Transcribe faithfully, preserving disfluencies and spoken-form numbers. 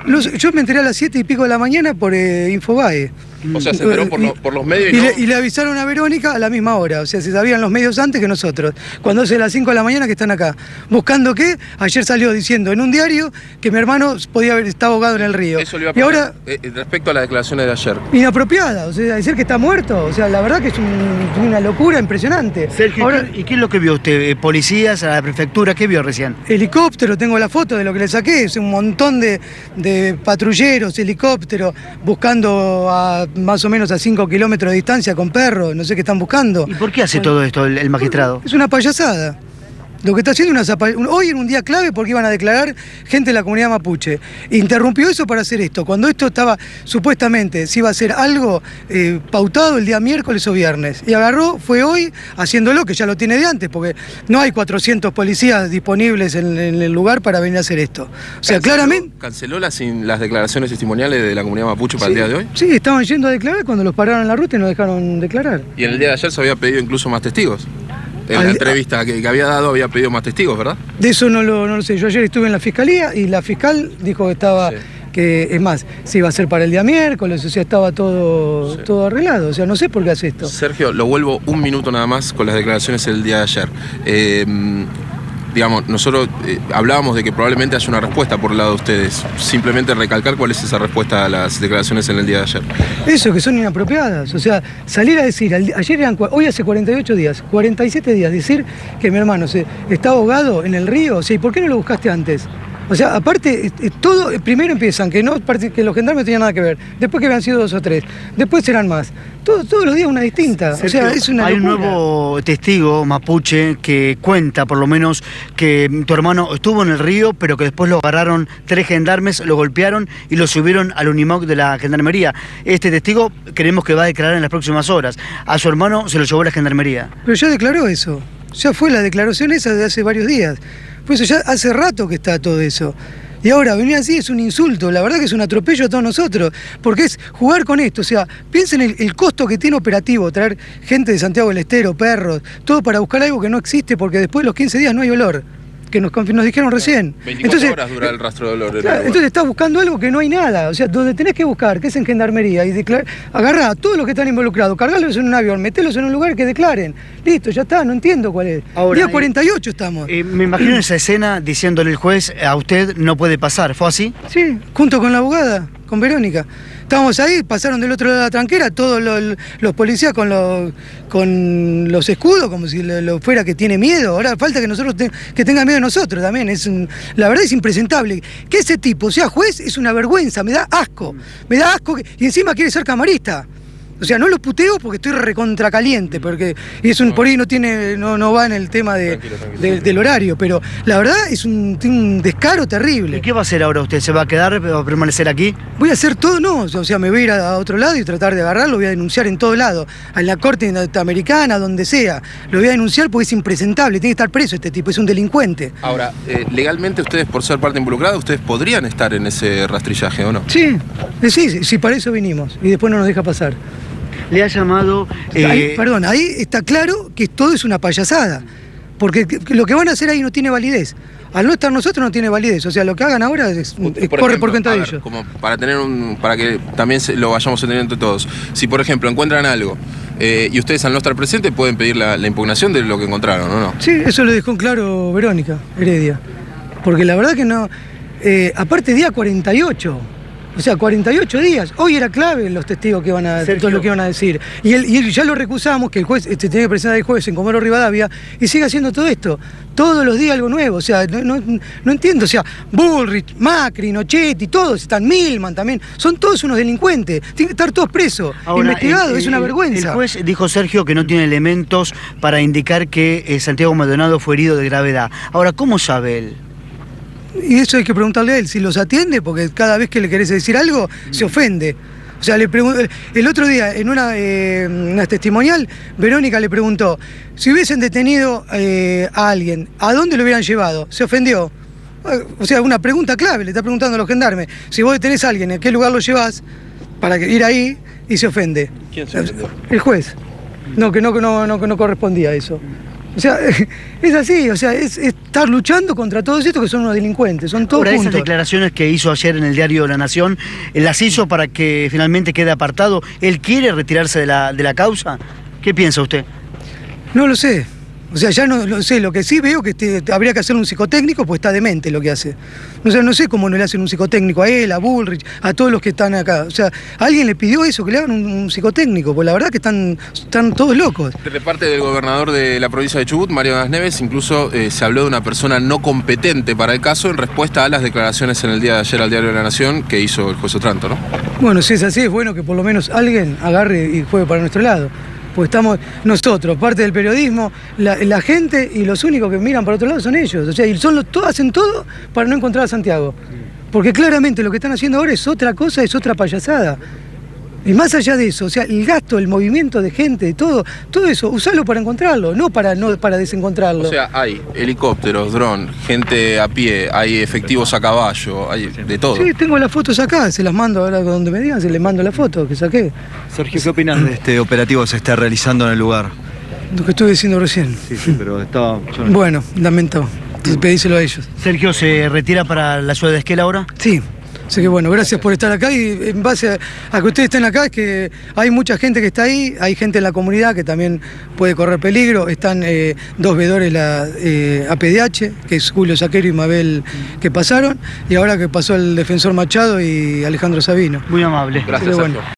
Los, yo me enteré a las siete y pico de la mañana por eh, Infobae. O sea, se enteró por, lo, por los medios y, y, no... le, y le avisaron a Verónica a la misma hora. O sea, se sabían los medios antes que nosotros. Cuando es a las cinco de la mañana que están acá. ¿Buscando qué? Ayer salió diciendo en un diario que mi hermano podía haber estado ahogado en el río. Eso le iba a y ahora, eh, respecto a las declaraciones de ayer. Inapropiada. O sea, decir que está muerto. O sea, la verdad que es un, una locura impresionante. Sergio, ahora, ¿y qué es lo que vio usted? ¿Policías, a la prefectura? ¿Qué vio recién? Helicóptero, tengo la foto de lo que le saqué. Es un montón de, de patrulleros, helicópteros, buscando a más o menos a cinco kilómetros de distancia con perros, no sé qué están buscando. ¿Y por qué hace todo esto el, el magistrado? Es una payasada. Lo que está haciendo es una... Hoy en un día clave porque iban a declarar gente de la comunidad mapuche. Interrumpió eso para hacer esto. Cuando esto estaba, supuestamente, se iba a hacer algo eh, pautado el día miércoles o viernes. Y agarró, fue hoy, haciéndolo, que ya lo tiene de antes, porque no hay cuatrocientos policías disponibles en, en el lugar para venir a hacer esto. O sea, ¿Canceló, claramente... ¿Canceló las, las declaraciones testimoniales de la comunidad mapuche para sí, el día de hoy? Sí, estaban yendo a declarar cuando los pararon en la ruta y no dejaron declarar. Y en el día de ayer se había pedido incluso más testigos. En Al, la entrevista que, que había dado había pedido más testigos, ¿verdad? De eso no lo, no lo sé. Yo ayer estuve en la fiscalía y la fiscal dijo que estaba, sí. que es más, se iba a hacer para el día miércoles, o sea, estaba todo, sí. todo arreglado. O sea, no sé por qué hace esto. Sergio, lo vuelvo un minuto nada más con las declaraciones del día de ayer. Eh, digamos, nosotros eh, hablábamos de que probablemente haya una respuesta por el lado de ustedes. Simplemente recalcar cuál es esa respuesta a las declaraciones en el día de ayer. Eso, que son inapropiadas. O sea, salir a decir, ayer eran, hoy hace cuarenta y ocho días, cuarenta y siete días, decir que mi hermano se está ahogado en el río. O sea, ¿y por qué no lo buscaste antes? O sea, aparte, todo, primero empiezan que, no, que los gendarmes no tenían nada que ver, después que habían sido dos o tres, después serán más. Todo, todos los días una distinta. O sea, es una Hay locura. Un nuevo testigo mapuche que cuenta, por lo menos, que tu hermano estuvo en el río, pero que después lo agarraron tres gendarmes, lo golpearon y lo subieron al Unimog de la gendarmería. Este testigo creemos que va a declarar en las próximas horas. A su hermano se lo llevó la gendarmería. Pero ya declaró eso. Ya fue la declaración esa de hace varios días. Por eso ya hace rato que está todo eso. Y ahora venir así es un insulto, la verdad que es un atropello a todos nosotros, porque es jugar con esto. O sea, piensen el, el costo que tiene operativo, traer gente de Santiago del Estero, perros, todo para buscar algo que no existe, porque después de los quince días no hay olor, que nos, nos dijeron recién. veinticuatro entonces, horas dura el rastro de olor. Claro, entonces estás buscando algo que no hay nada. O sea, donde tenés que buscar, que es en gendarmería, y declarar, agarrá a todos los que están involucrados, cargarlos en un avión, meterlos en un lugar que declaren. Listo, ya está, no entiendo cuál es. Ahora, día cuarenta y ocho estamos. Eh, me imagino esa escena diciéndole el juez, a usted no puede pasar. ¿Fue así? Sí, junto con la abogada, con Verónica. Estábamos ahí, pasaron del otro lado de la tranquera, todos los, los policías con los, con los escudos, como si lo, lo fuera que tiene miedo. Ahora falta que nosotros te, que tenga miedo de nosotros también. Es un, la verdad es impresentable. Que ese tipo sea juez es una vergüenza, me da asco. Me da asco que, y encima quiere ser camarista. O sea, no lo puteo porque estoy recontra caliente, porque y es un, por ahí no tiene, no, no va en el tema de, tranquilo, tranquilo. De, del horario, pero la verdad es un, un descaro terrible. ¿Y qué va a hacer ahora usted? ¿Se va a quedar, va a permanecer aquí? Voy a hacer todo, no, o sea, me voy a ir a, a otro lado y tratar de agarrarlo, voy a denunciar en todo lado, en la corte norteamericana, donde sea, lo voy a denunciar porque es impresentable, tiene que estar preso este tipo, es un delincuente. Ahora, eh, legalmente ustedes, por ser parte involucrada, ustedes podrían estar en ese rastrillaje, ¿o no? Sí, sí, sí, sí, para eso vinimos, y después no nos deja pasar. Le ha llamado... Eh... Ahí, perdón, ahí está claro que todo es una payasada, porque lo que van a hacer ahí no tiene validez. Al no estar nosotros no tiene validez, o sea, lo que hagan ahora es, por corre ejemplo, por cuenta de ver, ellos. Como para tener un, para que también se, lo vayamos a tener entre todos. Si por ejemplo encuentran algo eh, y ustedes al no estar presentes pueden pedir la, la impugnación de lo que encontraron, ¿o no? Sí, eso lo dejó claro Verónica Heredia, porque la verdad que no, eh, aparte día cuarenta y ocho. O sea, cuarenta y ocho días. Hoy era clave los testigos que iban a, todo lo que iban a decir. Y, él, y ya lo recusamos, que el juez este, tenía que presentar el juez en Comodoro Rivadavia, y sigue haciendo todo esto. Todos los días algo nuevo. O sea, no, no, no entiendo. O sea, Bullrich, Macri, Nochetti, todos, están Milman también. Son todos unos delincuentes. Tienen que estar todos presos, Ahora, investigados. El, el, es una vergüenza. El juez dijo, Sergio, que no tiene elementos para indicar que eh, Santiago Maldonado fue herido de gravedad. Ahora, ¿cómo sabe él? Y eso hay que preguntarle a él si los atiende, porque cada vez que le querés decir algo, se ofende. O sea, le pregunto, el otro día, en una, eh, una testimonial, Verónica le preguntó, si hubiesen detenido eh, a alguien, ¿a dónde lo hubieran llevado? Se ofendió. O sea, una pregunta clave, le está preguntando a los gendarmes. Si vos detenés a alguien, ¿en qué lugar lo llevás? Para ir ahí, y se ofende. ¿Quién se ofendió? El juez. No, que no, que no, no, que no correspondía a eso. O sea, es así, o sea, es, es estar luchando contra todos estos que son unos delincuentes, son todos Ahora, juntos. esas declaraciones que hizo ayer en el diario La Nación, ¿las hizo para que finalmente quede apartado? ¿Él quiere retirarse de la, de la causa? ¿Qué piensa usted? No lo sé. O sea, ya no lo sé, lo que sí veo que te, habría que hacerle un psicotécnico, pues está demente lo que hace. O sea, no sé cómo no le hacen un psicotécnico a él, a Bullrich, a todos los que están acá. O sea, alguien le pidió eso, que le hagan un, un psicotécnico, pues la verdad que están, están todos locos. De parte del gobernador de la provincia de Chubut, Mario Das Neves, incluso eh, se habló de una persona no competente para el caso en respuesta a las declaraciones en el día de ayer al Diario de la Nación que hizo el juez Otranto, ¿no? Bueno, si es así, es bueno que por lo menos alguien agarre y juegue para nuestro lado. Pues estamos nosotros, parte del periodismo, la, la gente, y los únicos que miran para otro lado son ellos. O sea, y son los, todos hacen todo para no encontrar a Santiago. Porque claramente lo que están haciendo ahora es otra cosa, es otra payasada. Y más allá de eso, o sea, el gasto, el movimiento de gente, todo, todo eso, usarlo para encontrarlo, no para, no para desencontrarlo. O sea, hay helicópteros, dron, gente a pie, hay efectivos a caballo, hay de todo. Sí, tengo las fotos acá, se las mando ahora donde me digan, se les mando la foto que saqué. Sergio, ¿qué opinas de este operativo que se está realizando en el lugar? Lo que estuve diciendo recién. Sí, sí, pero estaba... yo no- Bueno, lamento. Entonces pedíselo a ellos. Sergio, ¿se retira para la ciudad de Esquel ahora? Sí. Así que bueno, gracias por estar acá, y en base a, a que ustedes estén acá es que hay mucha gente que está ahí, hay gente en la comunidad que también puede correr peligro, están eh, dos veedores la eh, A P D H, que es Julio Saquero y Mabel, que pasaron, y ahora que pasó el defensor Machado y Alejandro Sabino. Muy amable. Gracias, Pero bueno. Sergio.